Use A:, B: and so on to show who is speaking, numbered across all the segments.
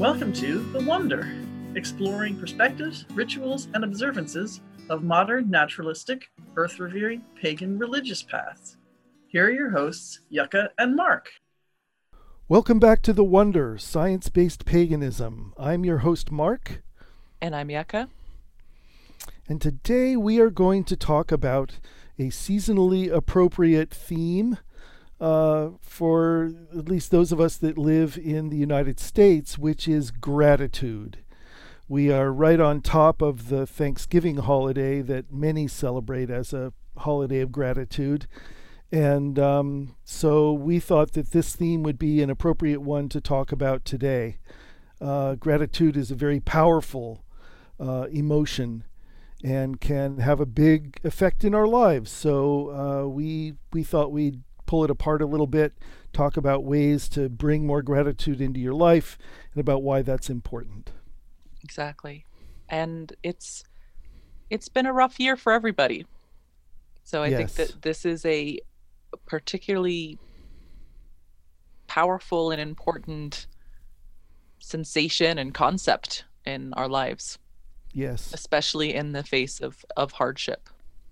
A: Welcome to The Wonder, exploring perspectives, rituals, and observances of modern, naturalistic, earth-revering, pagan religious paths. Here are your hosts, Yucca and Mark.
B: Welcome back to The Wonder, Science-Based Paganism. I'm your host, Mark.
C: And I'm Yucca.
B: And today we are going to talk about a seasonally appropriate theme for at least those of us that live in the United States, which is gratitude. We are right on top of the Thanksgiving holiday that many celebrate as a holiday of gratitude. And so we thought that this theme would be an appropriate one to talk about today. Gratitude is a very powerful emotion and can have a big effect in our lives. So we thought we'd pull it apart a little bit, talk about ways to bring more gratitude into your life and about why that's important.
C: Exactly. And it's been a rough year for everybody. So I think that this is a particularly powerful and important sensation and concept in our lives.
B: Yes.
C: Especially in the face of hardship.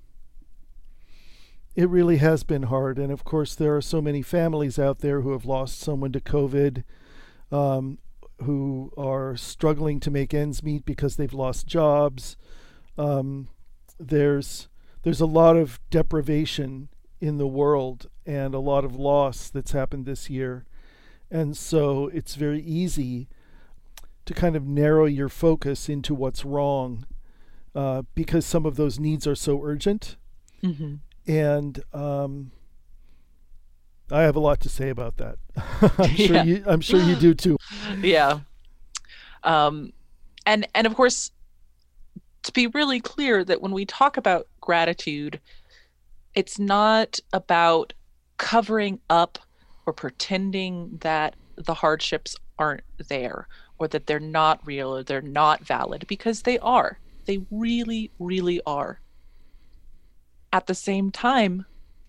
B: It really has been hard. And of course, there are so many families out there who have lost someone to COVID, who are struggling to make ends meet because they've lost jobs. There's a lot of deprivation in the world and a lot of loss that's happened this year. And so it's very easy to kind of narrow your focus into what's wrong because some of those needs are so urgent.
C: Mm-hmm.
B: And I have a lot to say about that. I'm sure you do too.
C: Yeah. And of course, to be really clear that when we talk about gratitude, it's not about covering up or pretending that the hardships aren't there or that they're not real or they're not valid, because they are. They really, really are. At the same time,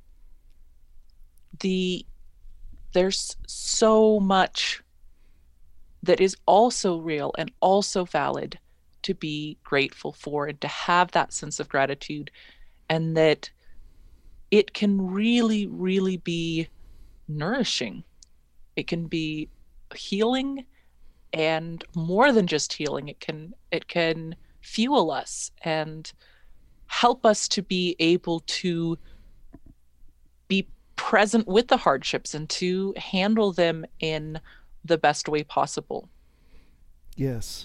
C: there's so much that is also real and also valid to be grateful for and to have that sense of gratitude, and that it can really, really be nourishing. It can be healing, and more than just healing, it can fuel us and help us to be able to be present with the hardships and to handle them in the best way possible.
B: Yes.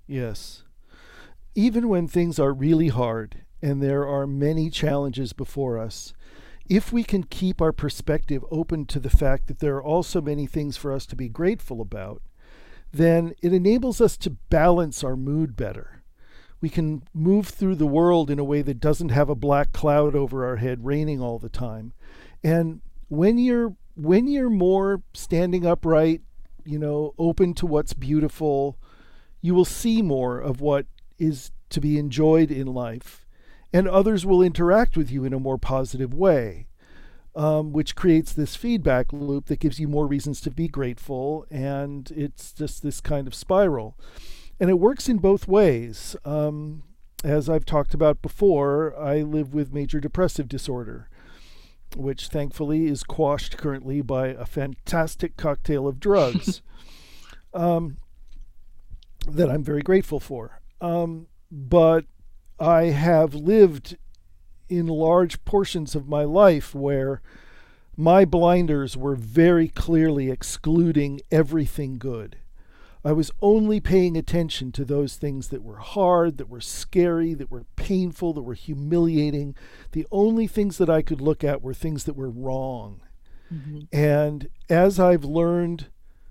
B: Even when things are really hard and there are many challenges before us, if we can keep our perspective open to the fact that there are also many things for us to be grateful about, then it enables us to balance our mood better. We can move through the world in a way that doesn't have a black cloud over our head raining all the time. And when you're more standing upright, open to what's beautiful, you will see more of what is to be enjoyed in life. And others will interact with you in a more positive way, which creates this feedback loop that gives you more reasons to be grateful. And it's just this kind of spiral. And it works in both ways. As I've talked about before, I live with major depressive disorder, which thankfully is quashed currently by a fantastic cocktail of drugs that I'm very grateful for. But I have lived in large portions of my life where my blinders were very clearly excluding everything good. I was only paying attention to those things that were hard, that were scary, that were painful, that were humiliating. The only things that I could look at were things that were wrong. Mm-hmm. And as I've learned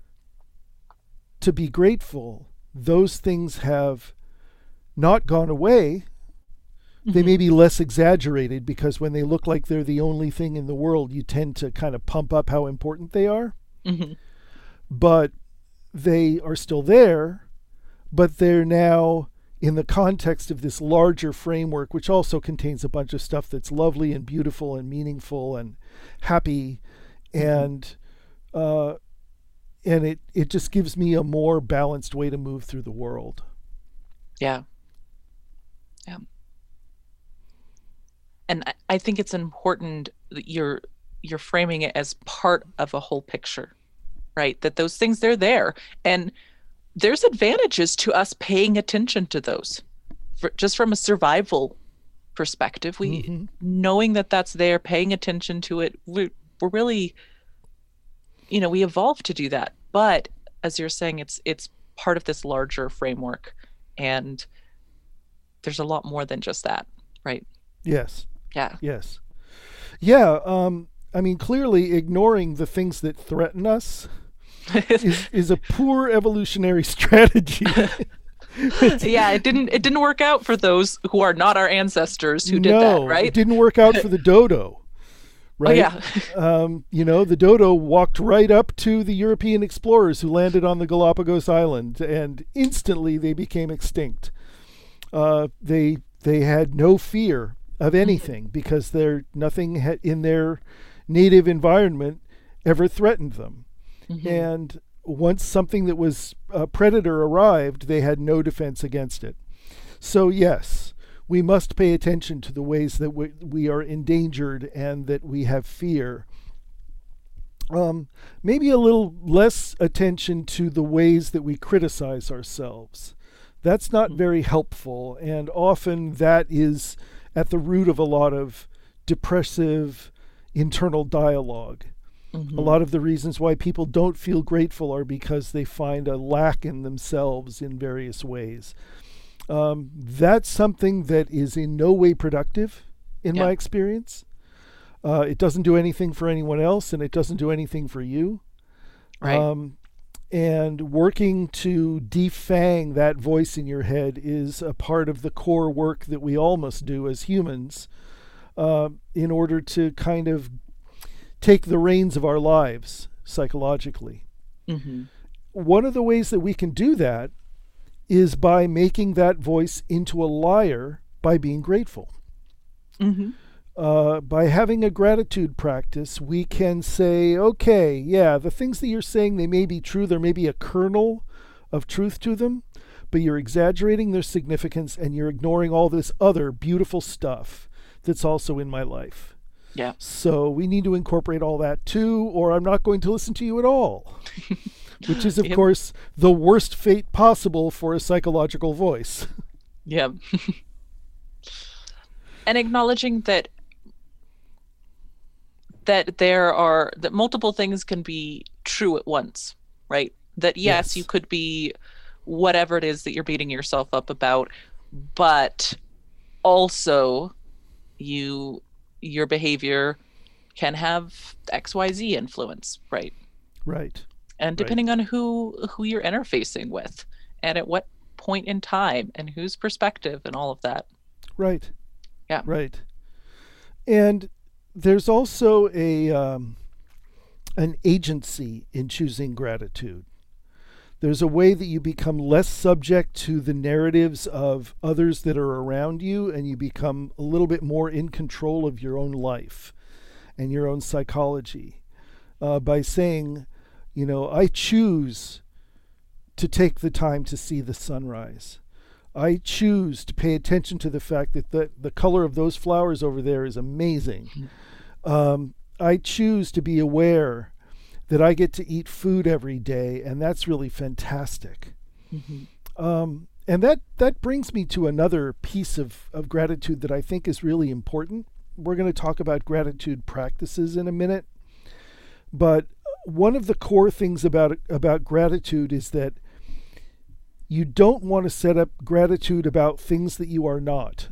B: to be grateful, those things have not gone away. Mm-hmm. They may be less exaggerated because when they look like they're the only thing in the world, you tend to kind of pump up how important they are.
C: Mm-hmm.
B: But they are still there, but they're now in the context of this larger framework, which also contains a bunch of stuff that's lovely and beautiful and meaningful and happy. And and it just gives me a more balanced way to move through the world.
C: Yeah. Yeah. And I think it's important that you're framing it as part of a whole picture, right? That those things, they're there. And there's advantages to us paying attention to those. Just from a survival perspective, we knowing that that's there, paying attention to it, we're really, we evolved to do that. But as you're saying, it's part of this larger framework, and there's a lot more than just that, right?
B: Yes.
C: Yeah.
B: Yes. Yeah. I mean, clearly ignoring the things that threaten us is a poor evolutionary strategy.
C: Yeah, it didn't work out for those who are not our ancestors who did that, right?
B: It didn't work out for the dodo, right?
C: Oh, yeah.
B: The dodo walked right up to the European explorers who landed on the Galapagos Island, and instantly they became extinct. They had no fear of anything because nothing in their native environment ever threatened them. And once something that was a predator arrived, they had no defense against it. So yes, we must pay attention to the ways that we are endangered and that we have fear. Maybe a little less attention to the ways that we criticize ourselves. That's not very helpful, and often that is at the root of a lot of depressive internal dialogue. A lot of the reasons why people don't feel grateful are because they find a lack in themselves in various ways. That's something that is in no way productive in my experience. It doesn't do anything for anyone else, and it doesn't do anything for you.
C: Right.
B: And working to defang that voice in your head is a part of the core work that we all must do as humans in order to kind of take the reins of our lives psychologically. One of the ways that we can do that is by making that voice into a liar by being grateful. By having a gratitude practice, we can say, okay, yeah, the things that you're saying, they may be true. There may be a kernel of truth to them, but you're exaggerating their significance and you're ignoring all this other beautiful stuff that's also in my life.
C: Yeah.
B: So we need to incorporate all that too, or I'm not going to listen to you at all. Which is, of course, the worst fate possible for a psychological voice.
C: Yeah. And acknowledging that that multiple things can be true at once, right? That yes, you could be whatever it is that you're beating yourself up about, but also your behavior can have XYZ influence, right?
B: Right.
C: And depending on who you're interfacing with and at what point in time and whose perspective and all of that.
B: Right.
C: Yeah.
B: Right. And there's also an agency in choosing gratitude. There's a way that you become less subject to the narratives of others that are around you, and you become a little bit more in control of your own life and your own psychology by saying, I choose to take the time to see the sunrise. I choose to pay attention to the fact that the color of those flowers over there is amazing. I choose to be aware that I get to eat food every day, and that's really fantastic. And that brings me to another piece of gratitude that I think is really important. We're going to talk about gratitude practices in a minute. But one of the core things about gratitude is that you don't want to set up gratitude about things that you are not.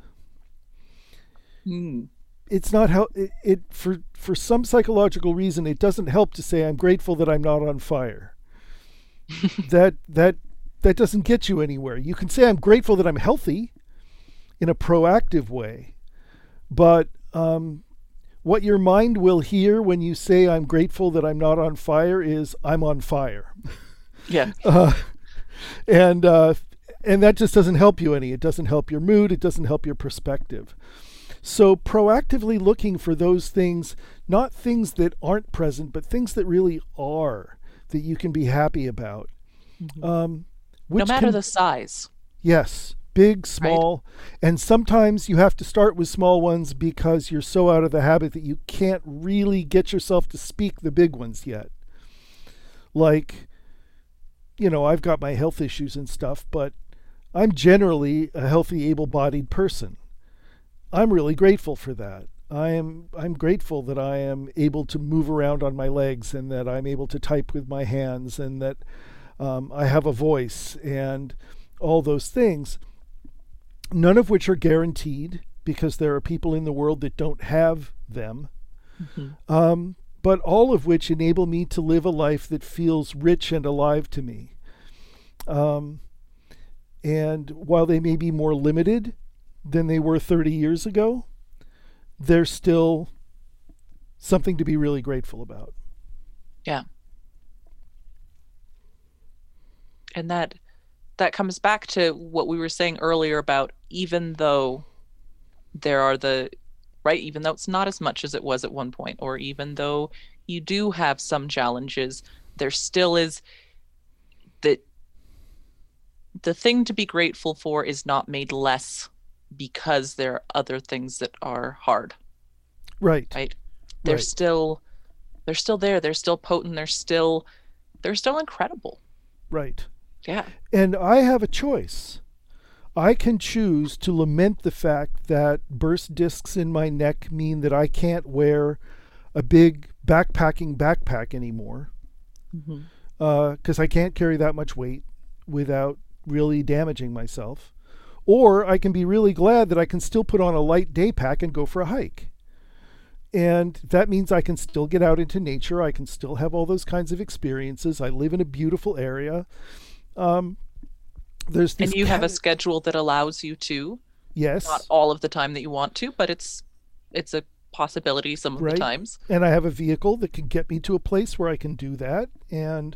B: It's not how it for some psychological reason it doesn't help to say I'm grateful that I'm not on fire. that doesn't get you anywhere. You can say I'm grateful that I'm healthy in a proactive way, but what your mind will hear when you say I'm grateful that I'm not on fire is I'm on fire.
C: Yeah.
B: And that just doesn't help you any. It doesn't help your mood. It doesn't help your perspective. So proactively looking for those things, not things that aren't present, but things that really are, that you can be happy about.
C: No matter the size.
B: Yes, big, small. Right? And sometimes you have to start with small ones because you're so out of the habit that you can't really get yourself to speak the big ones yet. Like, I've got my health issues and stuff, but I'm generally a healthy, able-bodied person. I'm really grateful for that. I'm grateful that I am able to move around on my legs and that I'm able to type with my hands and that I have a voice and all those things, none of which are guaranteed because there are people in the world that don't have them, but all of which enable me to live a life that feels rich and alive to me. And while they may be more limited than they were 30 years ago, they're still something to be really grateful about.
C: Yeah. And that comes back to what we were saying earlier about even though there are even though it's not as much as it was at one point, or even though you do have some challenges, there still is that the thing to be grateful for is not made less because there are other things that are hard.
B: Right.
C: They're still there. They're still potent. They're still incredible.
B: Right.
C: Yeah.
B: And I have a choice. I can choose to lament the fact that burst discs in my neck mean that I can't wear a big backpack anymore. Because I can't carry that much weight without really damaging myself. Or I can be really glad that I can still put on a light day pack and go for a hike. And that means I can still get out into nature. I can still have all those kinds of experiences. I live in a beautiful area. There's this
C: and you have a schedule that allows you to.
B: Yes.
C: Not all of the time that you want to, but it's a possibility some of the times.
B: And I have a vehicle that can get me to a place where I can do that. And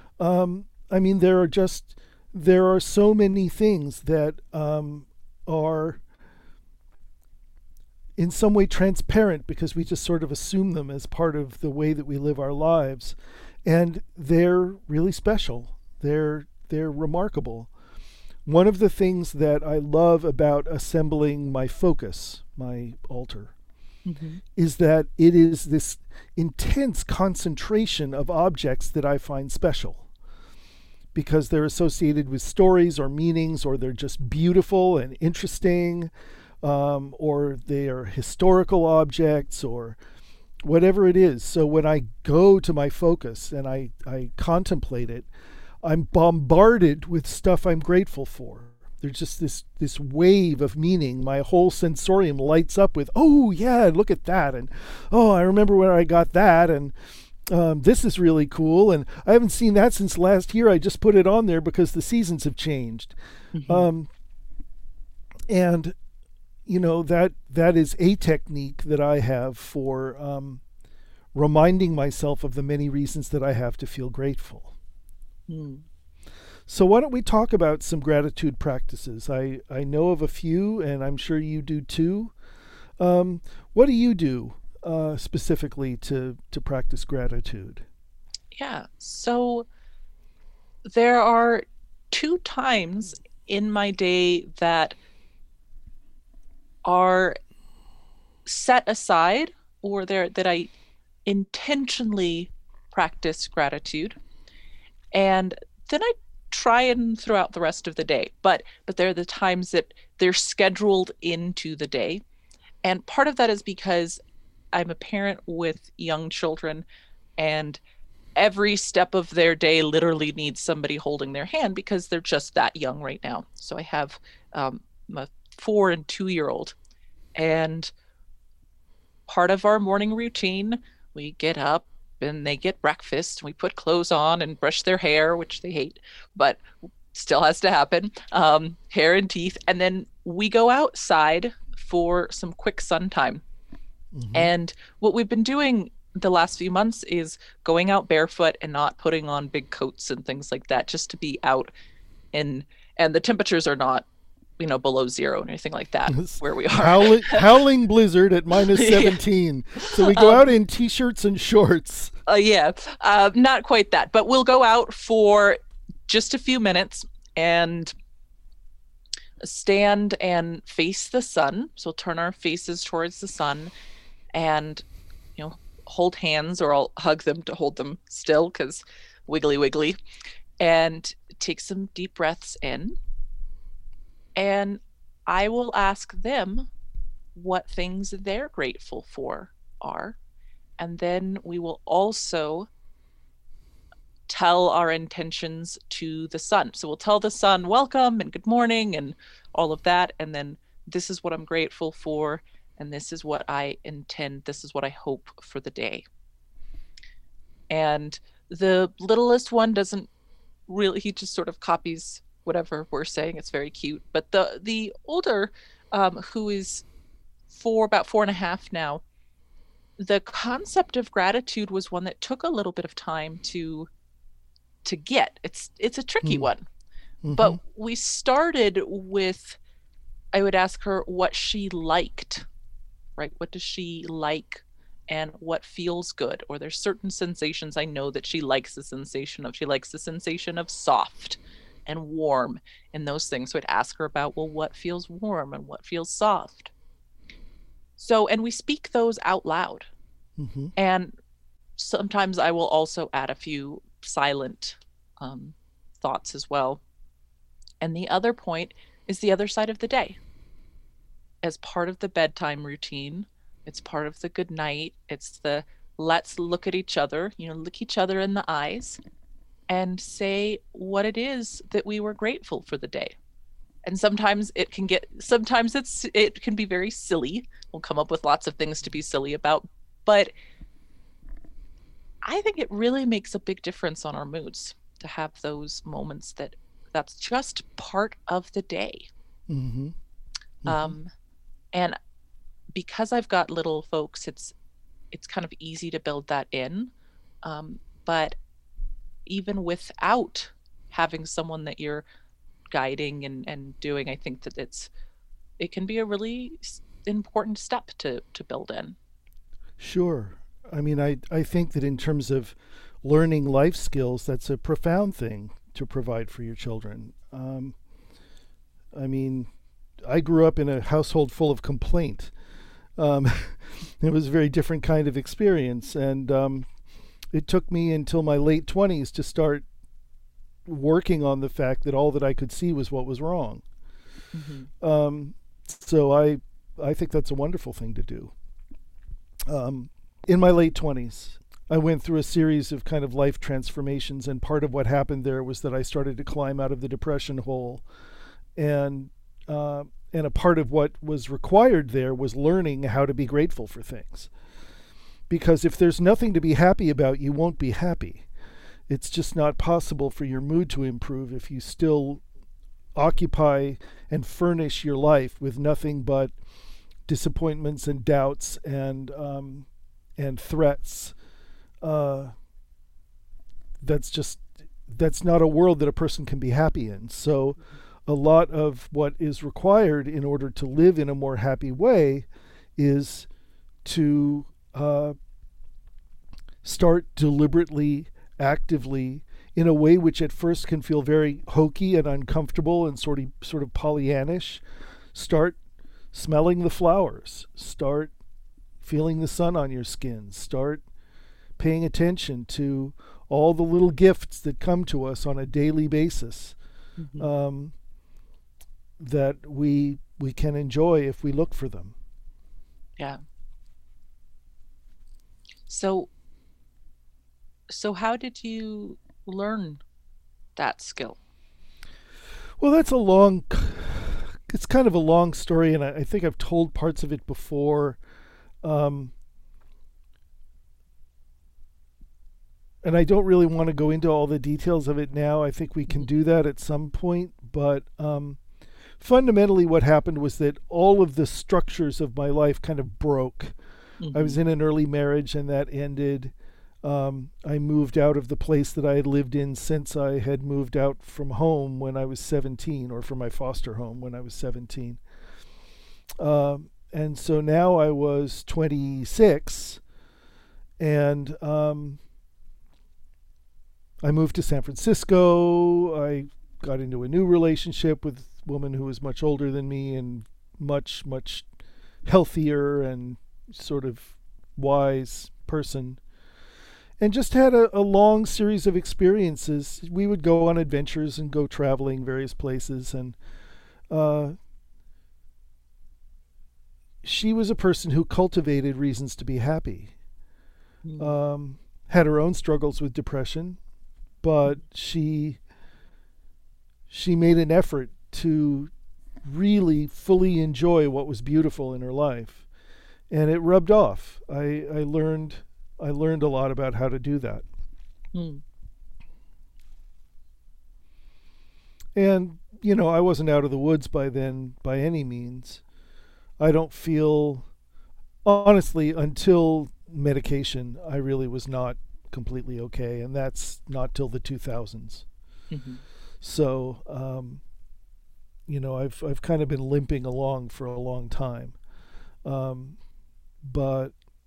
B: there are so many things that are in some way transparent because we just sort of assume them as part of the way that we live our lives. And they're really special. They're remarkable. One of the things that I love about assembling my focus, my altar, is that it is this intense concentration of objects that I find special because they're associated with stories or meanings, or they're just beautiful and interesting, or they are historical objects or whatever it is. So when I go to my focus and I contemplate it, I'm bombarded with stuff I'm grateful for. There's just this wave of meaning. My whole sensorium lights up with, oh yeah, look at that, and oh, I remember where I got that, and this is really cool, and I haven't seen that since last year. I just put it on there because the seasons have changed. And that is a technique that I have for reminding myself of the many reasons that I have to feel grateful. So why don't we talk about some gratitude practices? I know of a few, and I'm sure you do too. What do you do specifically to practice gratitude?
C: Yeah, so there are 2 times in my day that are set aside, or that I intentionally practice gratitude. And then I try and throughout the rest of the day. But there are the times that they're scheduled into the day. And part of that is because I'm a parent with young children, and every step of their day literally needs somebody holding their hand because they're just that young right now. So I have a 4 and 2-year-old. And part of our morning routine, we get up, and they get breakfast, and we put clothes on and brush their hair, which they hate, but still has to happen, hair and teeth. And then we go outside for some quick sun time. And what we've been doing the last few months is going out barefoot and not putting on big coats and things like that, just to be out. And the temperatures are not, below 0 or anything like that where we are.
B: Howling blizzard at -17. So we go out in t-shirts and shorts.
C: Yeah, not quite that, but we'll go out for just a few minutes and stand and face the sun. So we'll turn our faces towards the sun and, hold hands, or I'll hug them to hold them still because wiggly wiggly, and take some deep breaths in. And I will ask them what things they're grateful for are. And then we will also tell our intentions to the sun. So we'll tell the sun welcome and good morning and all of that. And then this is what I'm grateful for. And this is what I intend. This is what I hope for the day. And the littlest one doesn't really, he just sort of copies whatever we're saying. It's very cute. But the older, who is about 4.5 now, the concept of gratitude was one that took a little bit of time to get. It's a tricky one.
B: Mm-hmm.
C: But we started with, I would ask her what she liked, right? What does she like and what feels good? Or there's certain sensations I know that she likes the sensation of. She likes the sensation of soft and warm and those things. So I'd ask her about, well, what feels warm and what feels soft? So, and we speak those out loud.
B: Mm-hmm.
C: And sometimes I will also add a few silent thoughts as well. And the other point is the other side of the day. As part of the bedtime routine, it's part of the good night. It's the let's look at each other, look each other in the eyes and say what it is that we were grateful for the day. And sometimes it can be very silly. We'll come up with lots of things to be silly about, but I think it really makes a big difference on our moods to have those moments that's just part of the day.
B: Mm-hmm. Mm-hmm.
C: And because I've got little folks, it's kind of easy to build that in. But even without having someone that you're guiding and doing, I think that it can be a really important step to build in.
B: Sure. I mean, I think that in terms of learning life skills, that's a profound thing to provide for your children. I mean, I grew up in a household full of complaint. It was a very different kind of experience, and it took me until my late 20s to start working on the fact that all that I could see was what was wrong.
C: Mm-hmm.
B: So I think that's a wonderful thing to do. In my late 20s, I went through a series of kind of life transformations, and part of what happened there was that I started to climb out of the depression hole, and a part of what was required there was learning how to be grateful for things. Because if there's nothing to be happy about, you won't be happy. It's just not possible for your mood to improve if you still occupy and furnish your life with nothing but disappointments and doubts and threats. That's not a world that a person can be happy in. So a lot of what is required in order to live in a more happy way is to start deliberately, actively, in a way which at first can feel very hokey and uncomfortable and sort of Pollyannish. Start smelling the flowers. Start feeling the sun on your skin. Start paying attention to all the little gifts that come to us on a daily basis.
C: Mm-hmm.
B: That we can enjoy if we look for them.
C: Yeah. So how did you learn that skill?
B: Well, it's kind of a long story, and I think I've told parts of it before. And I don't really want to go into all the details of it now. I think we can do that at some point, but fundamentally what happened was that all of the structures of my life kind of broke. Mm-hmm. I was in an early marriage, and that ended. I moved out of the place that I had lived in since I had moved out from home when I was 17, or from my foster home when I was 17. And so now I was 26, and I moved to San Francisco. I got into a new relationship with a woman who was much older than me and much, much healthier and sort of wise person. And just had a long series of experiences. We would go on adventures and go traveling various places. And she was a person who cultivated reasons to be happy. Had her own struggles with depression, but she made an effort to really fully enjoy what was beautiful in her life, and it rubbed off. I learned a lot about how to do that. And I wasn't out of the woods by then by any means. I don't feel, honestly, until medication, I really was not completely okay, and that's not till the 2000s. So I've kind of been limping along for a long time, but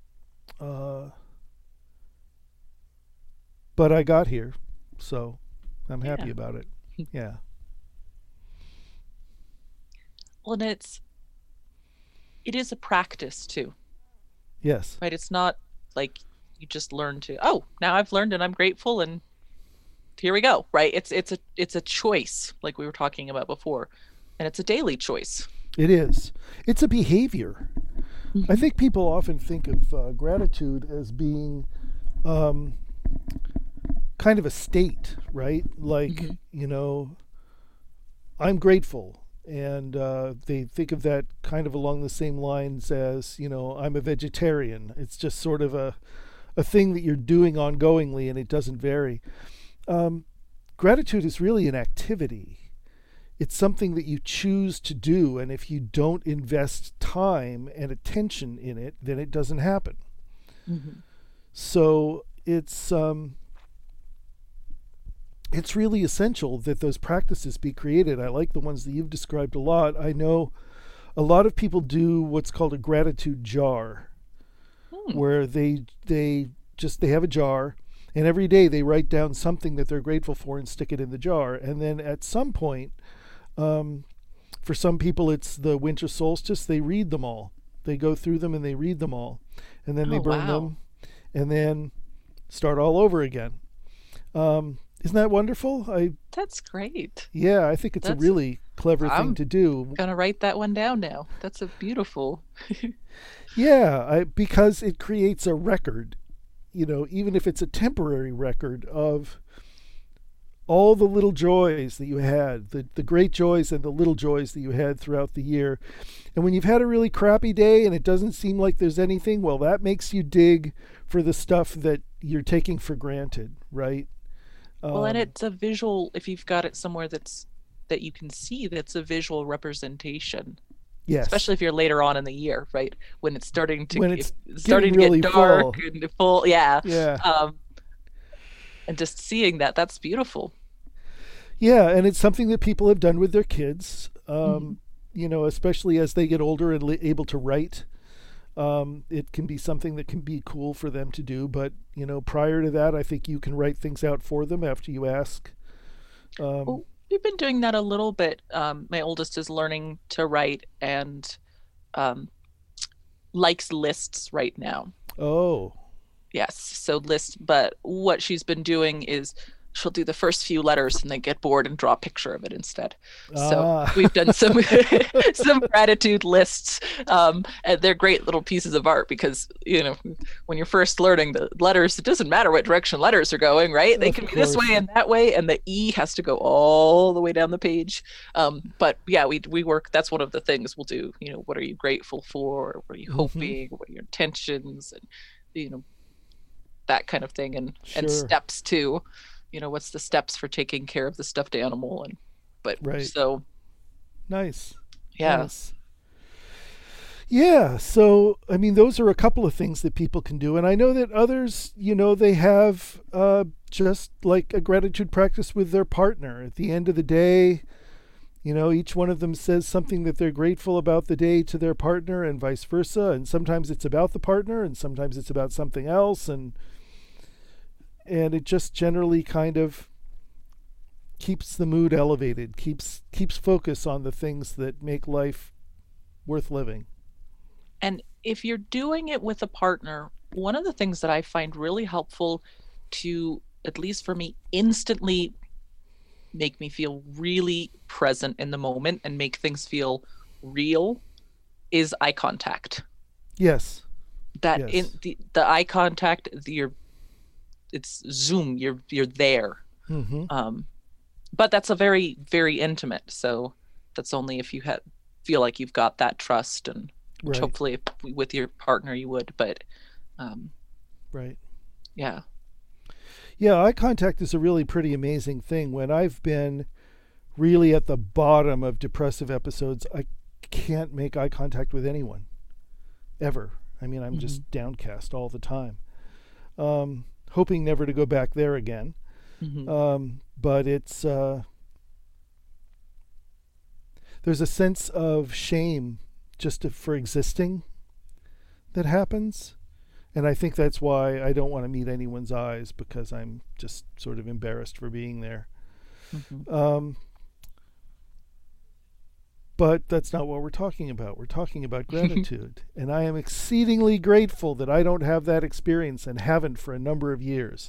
B: I got here, so I'm happy about it. Yeah.
C: Well, and it is a practice too.
B: Yes.
C: Right? It's not like you just learn to, oh, now I've learned and I'm grateful and here we go, right? It's a choice, like we were talking about before, and it's a daily choice.
B: It is. It's a behavior. I think people often think of gratitude as being kind of a state, right? Like, I'm grateful. And they think of that kind of along the same lines as, I'm a vegetarian. It's just sort of a thing that you're doing ongoingly and it doesn't vary. Gratitude is really an activity. It's something that you choose to do, and if you don't invest time and attention in it, then it doesn't happen. So it's really essential that those practices be created. I like the ones that you've described a lot. I know a lot of people do what's called a gratitude jar, where they have a jar, and every day they write down something that they're grateful for and stick it in the jar. And then at some point, for some people it's the winter solstice, they read them all. They go through them and they read them all. And then they burn them and then start all over again. Isn't that wonderful?
C: That's great.
B: Yeah, I think it's a really clever thing to do.
C: I'm going to write that one down now. That's a beautiful.
B: Yeah, because it creates a record, even if it's a temporary record of all the little joys that you had, the great joys and the little joys that you had throughout the year. And when you've had a really crappy day and it doesn't seem like there's anything, well, that makes you dig for the stuff that you're taking for granted, right?
C: Well, and it's a visual, if you've got it somewhere that you can see, that's a visual representation.
B: Yes.
C: Especially if you're later on in the year, right? When it's starting to
B: really
C: get dark
B: full.
C: and full. Yeah.
B: Yeah.
C: And just seeing that's beautiful.
B: Yeah, and it's something that people have done with their kids, especially as they get older and able to write. It can be something that can be cool for them to do, but prior to that, I think you can write things out for them after you ask.
C: Well, we've been doing that a little bit. My oldest is learning to write and likes lists right now.
B: Oh.
C: Yes, so lists, but what she's been doing is she'll do the first few letters and then get bored and draw a picture of it instead. So we've done some gratitude lists, and they're great little pieces of art because when you're first learning the letters, it doesn't matter what direction letters are going, right? They can be this way and that way, and the E has to go all the way down the page. But yeah, we work. That's one of the things we'll do. What are you grateful for? What are you hoping? What are your intentions? And that kind of thing, and steps too. What's the steps for taking care of the stuffed animal? So
B: nice.
C: Yeah.
B: Nice. Yeah. So, those are a couple of things that people can do. And I know that others, they have just like a gratitude practice with their partner. At the end of the day, each one of them says something that they're grateful about the day to their partner and vice versa. And sometimes it's about the partner and sometimes it's about something else. And and it just generally kind of keeps the mood elevated, keeps focus on the things that make life worth living.
C: And if you're doing it with a partner, one of the things that I find really helpful to, at least for me, instantly make me feel really present in the moment and make things feel real is eye contact.
B: Yes.
C: That yes. In the eye contact, it's Zoom, you're there.
B: Mm-hmm.
C: But that's a very, very intimate. So that's only if you feel like you've got that trust, and which hopefully with your partner you would. But
B: right.
C: Yeah.
B: Yeah, eye contact is a really pretty amazing thing. When I've been really at the bottom of depressive episodes, I can't make eye contact with anyone, ever. I mean, I'm just downcast all the time, hoping never to go back there again. But it's there's a sense of shame just for existing that happens. And I think that's why I don't want to meet anyone's eyes, because I'm just sort of embarrassed for being there. But that's not what we're talking about. We're talking about gratitude. And I am exceedingly grateful that I don't have that experience and haven't for a number of years.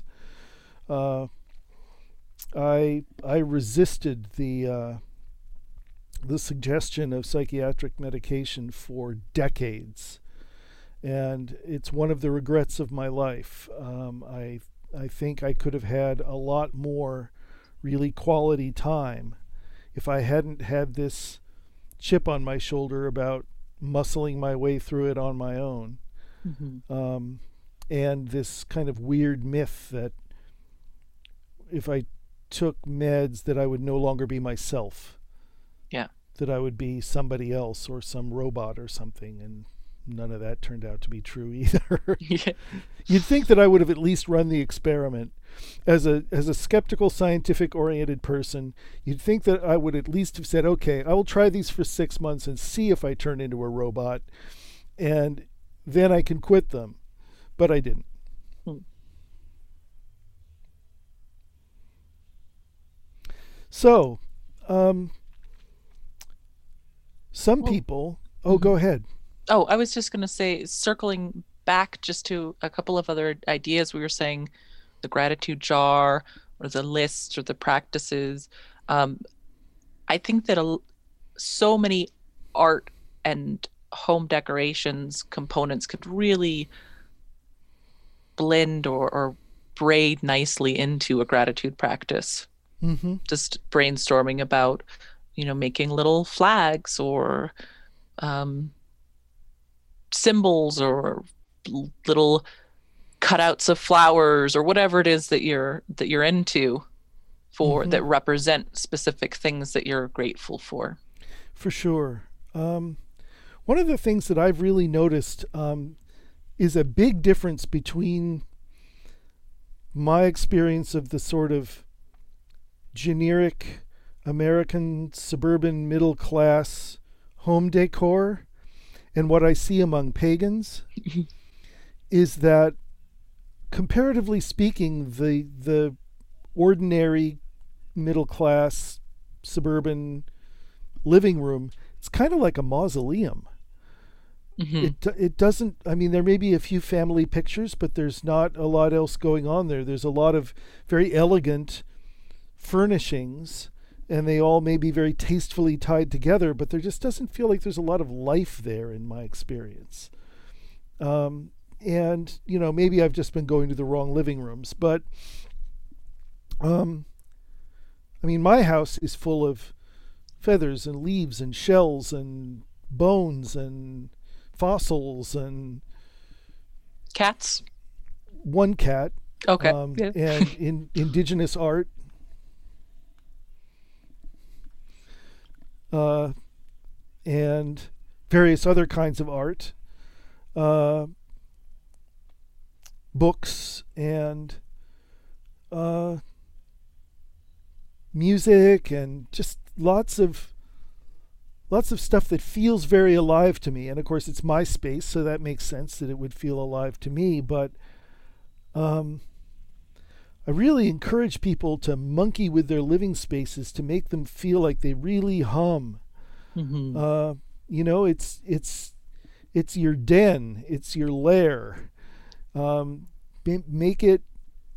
B: I resisted the suggestion of psychiatric medication for decades. And it's one of the regrets of my life. I think I could have had a lot more really quality time if I hadn't had this chip on my shoulder about muscling my way through it on my own. And this kind of weird myth that if I took meds that I would no longer be myself.
C: Yeah.
B: That I would be somebody else or some robot or something, and none of that turned out to be true either.
C: Yeah.
B: You'd think that I would have at least run the experiment. As a skeptical, scientific-oriented person, you'd think that I would at least have said, okay, I will try these for 6 months and see if I turn into a robot, and then I can quit them. But I didn't. So, some people... Oh, go ahead.
C: Oh, I was just going to say, circling back just to a couple of other ideas, we were saying the gratitude jar or the lists or the practices. I think that so many art and home decorations components could really blend or braid nicely into a gratitude practice. Just brainstorming about, making little flags or symbols or little cutouts of flowers or whatever it is that you're into that represent specific things that you're grateful for.
B: For sure. One of the things that I've really noticed is a big difference between my experience of the sort of generic American suburban middle class home decor and what I see among pagans is that, comparatively speaking, the ordinary middle class suburban living room, it's kind of like a mausoleum. It doesn't, I mean, there may be a few family pictures, but there's not a lot else going on there. There's a lot of very elegant furnishings, and they all may be very tastefully tied together, but there just doesn't feel like there's a lot of life there in my experience. And, maybe I've just been going to the wrong living rooms, but my house is full of feathers and leaves and shells and bones and fossils and
C: cats.
B: One cat.
C: Okay.
B: Yeah. And indigenous art. And various other kinds of art. Books and music and just lots of stuff that feels very alive to me. And of course it's my space, so that makes sense that it would feel alive to me. But I really encourage people to monkey with their living spaces to make them feel like they really hum.
C: Mm-hmm.
B: It's your den, it's your lair. Make it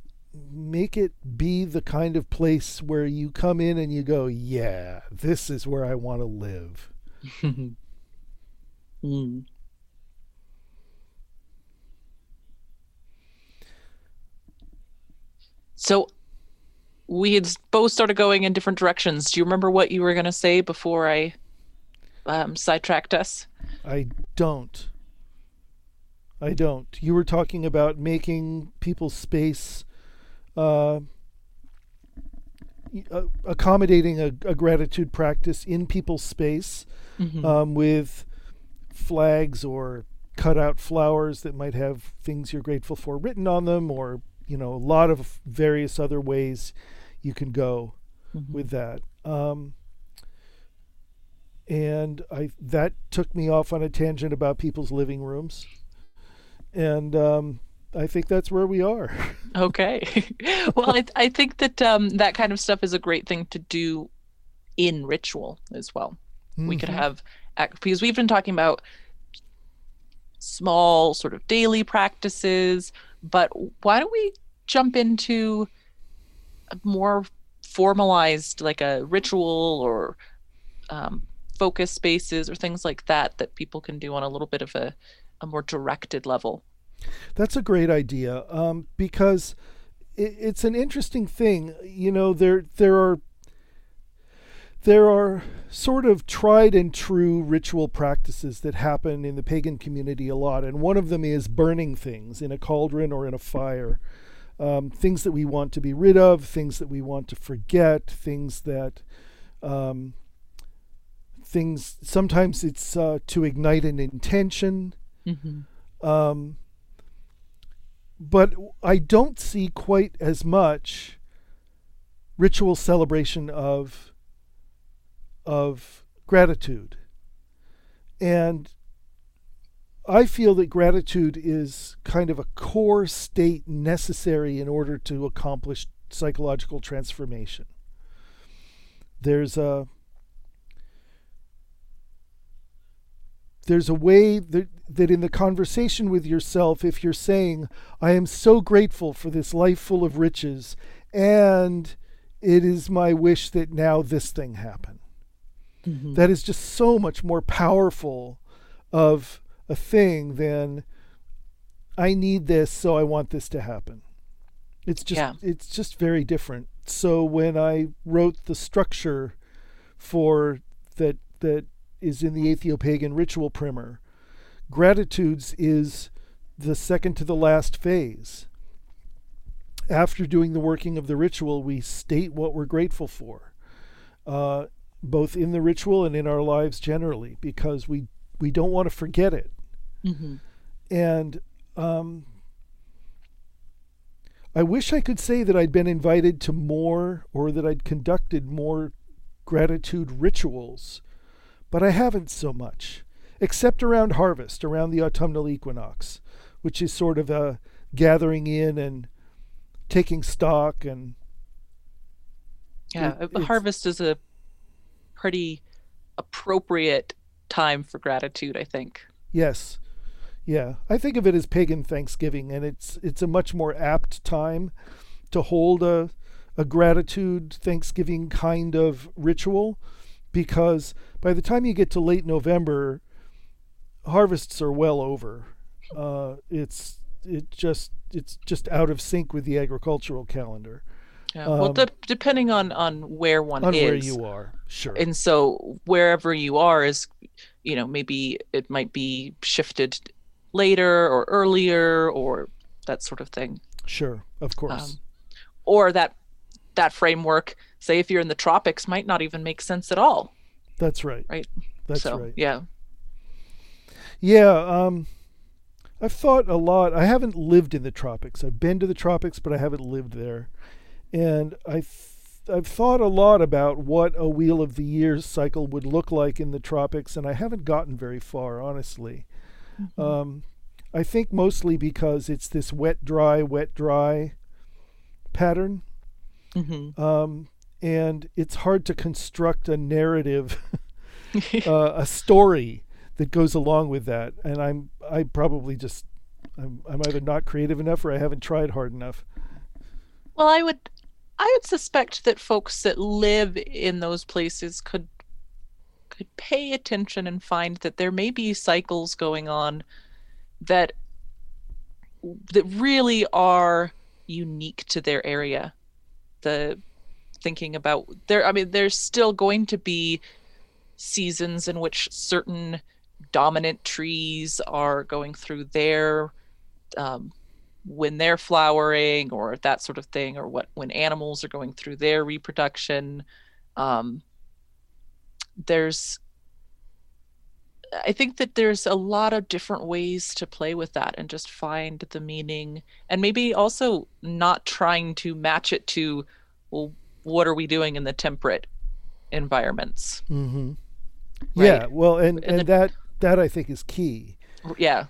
B: be the kind of place where you come in and you go, yeah, this is where I want to live.
C: Mm. So we had both started going in different directions. Do you remember what you were going to say before I sidetracked us?
B: I don't. You were talking about making people's space, accommodating a gratitude practice in people's space,
C: Mm-hmm.
B: with flags or cut out flowers that might have things you're grateful for written on them, or a lot of various other ways you can go
C: Mm-hmm.
B: with that. And that took me off on a tangent about people's living rooms, and I think that's where we are.
C: Okay. Well, I think that that kind of stuff is a great thing to do in ritual as well. We could
B: Hmm.
C: have, because we've been talking about small sort of daily practices, but why don't we jump into a more formalized, like a ritual or um, focus spaces or things like that that people can do on a little bit of a more directed level?
B: That's a great idea, because it's an interesting thing. There are sort of tried and true ritual practices that happen in the pagan community a lot, and one of them is burning things in a cauldron or in a fire. Things that we want to be rid of, things that we want to forget, um, things. Sometimes it's to ignite an intention.
C: Mm-hmm.
B: Um, but I don't see quite as much ritual celebration of gratitude. And I feel that gratitude is kind of a core state necessary in order to accomplish psychological transformation. There's a way that in the conversation with yourself, if you're saying, I am so grateful for this life full of riches, and it is my wish that now this thing happen.
C: Mm-hmm.
B: That is just so much more powerful of a thing than I need this, so I want this to happen. It's just very different. So when I wrote the structure for that is in the Atheopagan ritual primer, gratitudes is the second to the last phase. After doing the working of the ritual, we state what we're grateful for, both in the ritual and in our lives generally, because we don't want to forget it.
C: Mm-hmm.
B: And I wish I could say that I'd been invited to more, or that I'd conducted more gratitude rituals, but I haven't so much, except around harvest, around the autumnal equinox, which is sort of a gathering in and taking stock. And
C: harvest is a pretty appropriate time for gratitude, I think.
B: Yes. Yeah, I think of it as pagan Thanksgiving, and it's a much more apt time to hold a gratitude Thanksgiving kind of ritual, because by the time you get to late November, harvests are well over. It's just out of sync with the agricultural calendar.
C: Yeah. Well, depending on where one
B: On
C: is,
B: where you are, sure.
C: and so wherever you are is, maybe it might be shifted later or earlier or that sort of thing.
B: Sure, of course.
C: Or that framework, say if you're in the tropics, might not even make sense at all.
B: That's right.
C: Right.
B: That's right.
C: Yeah.
B: Yeah. I've thought a lot. I haven't lived in the tropics. I've been to the tropics, but I haven't lived there. And I've thought a lot about what a Wheel of the Years cycle would look like in the tropics, and I haven't gotten very far, honestly.
C: Mm-hmm.
B: I think mostly because it's this wet, dry pattern.
C: Mm-hmm.
B: And it's hard to construct a narrative, a story that goes along with that. And I'm either not creative enough or I haven't tried hard enough.
C: Well, I would suspect that folks that live in those places could pay attention and find that there may be cycles going on that really are unique to their area. Thinking about there's still going to be seasons in which certain dominant trees are going through their when they're flowering or that sort of thing, or when animals are going through their reproduction. I think that there's a lot of different ways to play with that and just find the meaning, and maybe also not trying to match it to, well, what are we doing in the temperate environments?
B: Mm-hmm.
C: Right?
B: Yeah, well, and that I think is key.
C: Yeah.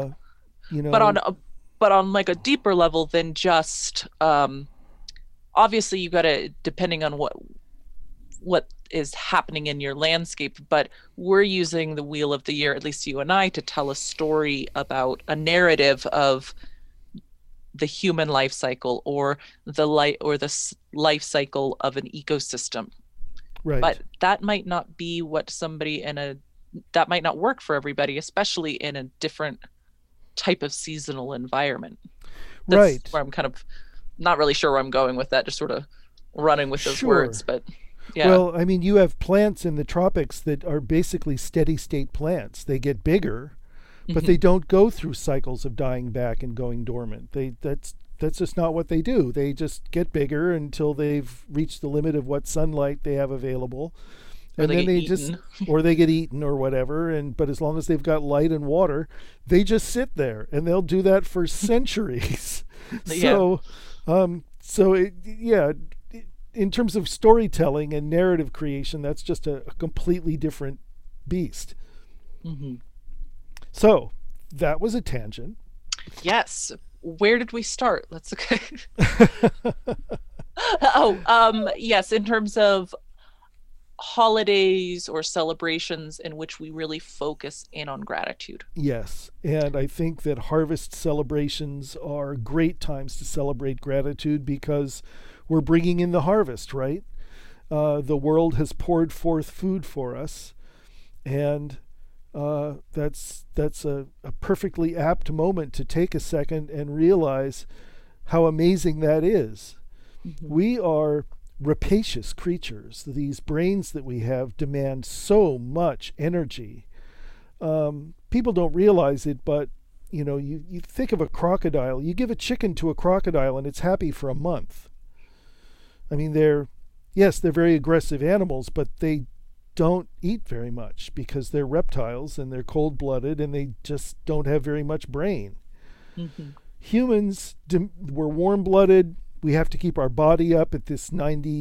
C: But on like a deeper level than just obviously you got to, depending on what is happening in your landscape, but we're using the Wheel of the Year, at least you and I, to tell a story about a narrative of the human life cycle or the life cycle of an ecosystem.
B: Right.
C: But that might not be what that might not work for everybody, especially in a different type of seasonal environment. That's
B: right.
C: where I'm kind of not really sure where I'm going with that, just sort of running with those words, but yeah.
B: Well, I mean, you have plants in the tropics that are basically steady state plants. They get bigger, but they don't go through cycles of dying back and going dormant. That's just not what they do. They just get bigger until they've reached the limit of what sunlight they have available. And then they just, or they get eaten or whatever. But as long as they've got light and water, they just sit there, and they'll do that for centuries.
C: Yeah.
B: In terms of storytelling and narrative creation, that's just a completely different beast.
C: Mm-hmm.
B: So that was a tangent.
C: Yes. Where did we start? Let's okay. Yes, in terms of holidays or celebrations in which we really focus in on gratitude.
B: Yes, and I think that harvest celebrations are great times to celebrate gratitude because we're bringing in the harvest, right? The world has poured forth food for us, and that's a perfectly apt moment to take a second and realize how amazing that is. Mm-hmm. We are rapacious creatures. These brains that we have demand so much energy. People don't realize it, but you think of a crocodile. You give a chicken to a crocodile and it's happy for a month. I mean, they're very aggressive animals, but they don't eat very much because they're reptiles and they're cold-blooded and they just don't have very much brain.
C: Mm-hmm.
B: Humans, we're warm-blooded. We have to keep our body up at this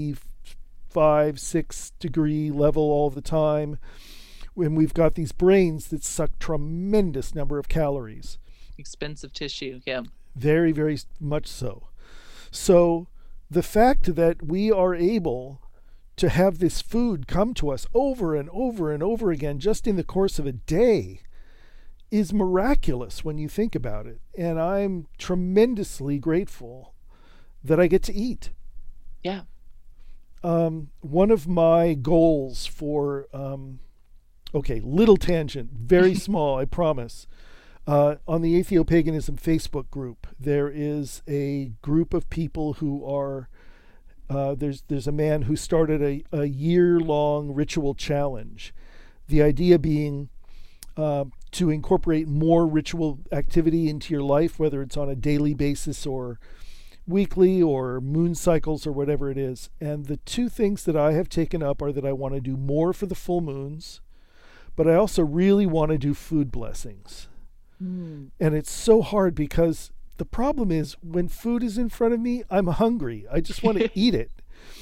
B: 95-6 degree level all the time. When we've got these brains that suck tremendous number of calories.
C: Expensive tissue, yeah.
B: Very, very much so. So the fact that we are able to have this food come to us over and over and over again just in the course of a day is miraculous when you think about it. And I'm tremendously grateful that I get to eat.
C: Yeah.
B: One of my goals for, little tangent, very small, I promise. On the Atheopaganism Facebook group, there is a group of people who are, there's a man who started a year-long ritual challenge. The idea being to incorporate more ritual activity into your life, whether it's on a daily basis or weekly or moon cycles or whatever it is. And the two things that I have taken up are that I want to do more for the full moons, but I also really want to do food blessings. And it's so hard because the problem is when food is in front of me, I'm hungry. I just want to eat it.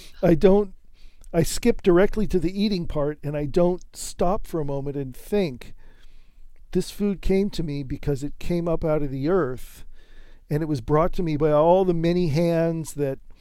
B: I skip directly to the eating part and I don't stop for a moment and think, this food came to me because it came up out of the earth and it was brought to me by all the many hands that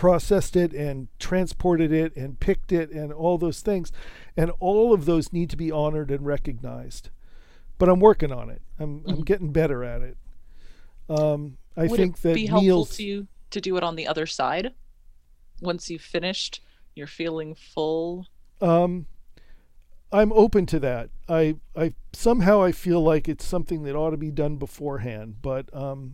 B: processed it and transported it and picked it and all those things. And all of those need to be honored and recognized. But I'm working on it. I'm getting better at it. I think that
C: would it be helpful to you to do it on the other side? Once you've finished, you're feeling full?
B: I'm open to that. I somehow I feel like it's something that ought to be done beforehand, but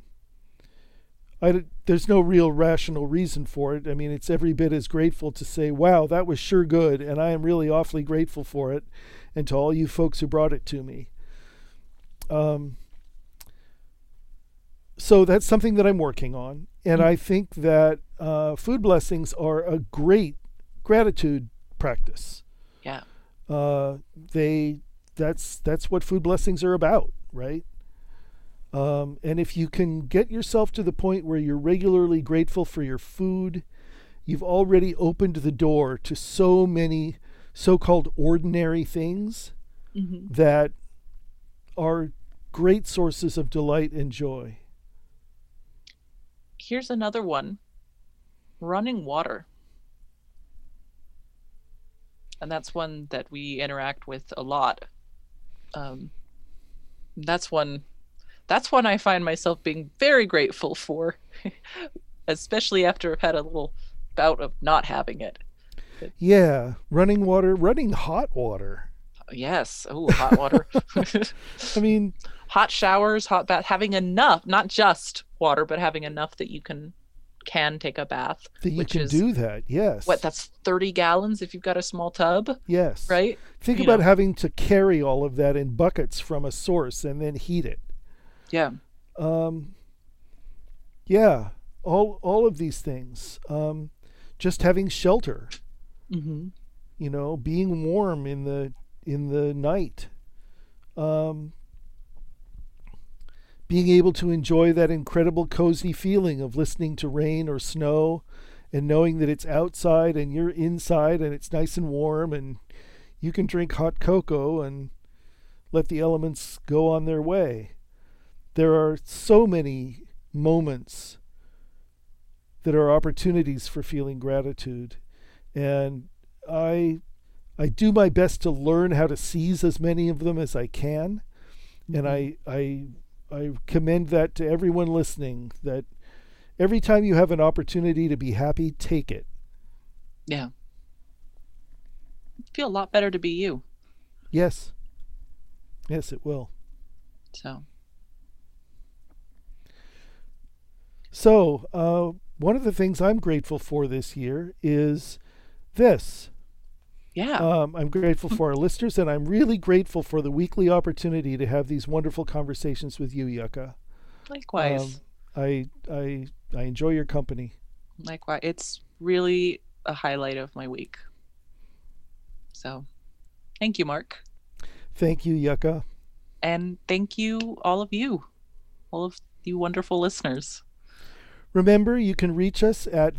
B: there's no real rational reason for it. I mean, it's every bit as grateful to say, wow, that was sure good, and I am really awfully grateful for it, and to all you folks who brought it to me. So that's something that I'm working on, and I think that food blessings are a great gratitude practice.
C: Yeah.
B: That's what food blessings are about, right? And if you can get yourself to the point where you're regularly grateful for your food, you've already opened the door to so many so-called ordinary things that are great sources of delight and joy.
C: Here's another one. Running water. And that's one that we interact with a lot. That's one I find myself being very grateful for, especially after I've had a little bout of not having it.
B: Yeah, running water, running hot water.
C: Yes. Oh, hot water.
B: I mean,
C: hot showers, hot bath, having enough, not just water, but having enough that you can take a bath.
B: That you can do that, yes.
C: What, that's 30 gallons if you've got a small tub?
B: Yes.
C: Right?
B: Think about having to carry all of that in buckets from a source and then heat it.
C: Yeah.
B: Yeah. All of these things. Just having shelter.
C: Mm-hmm.
B: You know, being warm in the night. Being able to enjoy that incredible cozy feeling of listening to rain or snow and knowing that it's outside and you're inside and it's nice and warm and you can drink hot cocoa and let the elements go on their way. There are so many moments that are opportunities for feeling gratitude, and I do my best to learn how to seize as many of them as I can, and I commend that to everyone listening, that every time you have an opportunity to be happy, take it.
C: Yeah. It'd feel a lot better to be you.
B: Yes. Yes, it will. So, one of the things I'm grateful for this year is this.
C: Yeah.
B: I'm grateful for our listeners, and I'm really grateful for the weekly opportunity to have these wonderful conversations with you, Yucca.
C: Likewise.
B: I enjoy your company.
C: Likewise. It's really a highlight of my week. So, thank you, Mark.
B: Thank you, Yucca.
C: And thank you, all of you wonderful listeners.
B: Remember, you can reach us at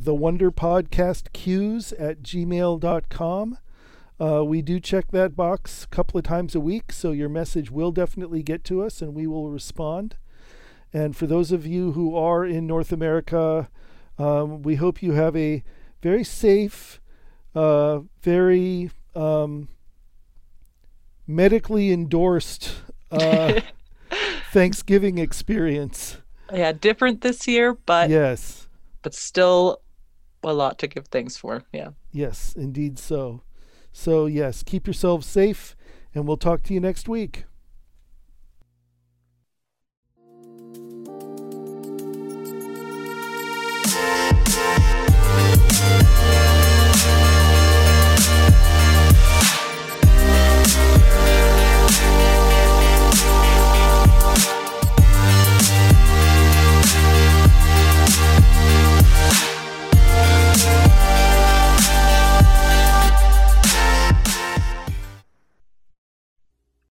B: thewonderpodcastcues@gmail.com. We do check that box a couple of times a week, so your message will definitely get to us and we will respond. And for those of you who are in North America, we hope you have a very safe, very medically endorsed Thanksgiving experience.
C: Yeah, different this year, but
B: yes,
C: but still a lot to give thanks for. Yeah.
B: Yes, indeed so. So yes, keep yourselves safe, and we'll talk to you next week.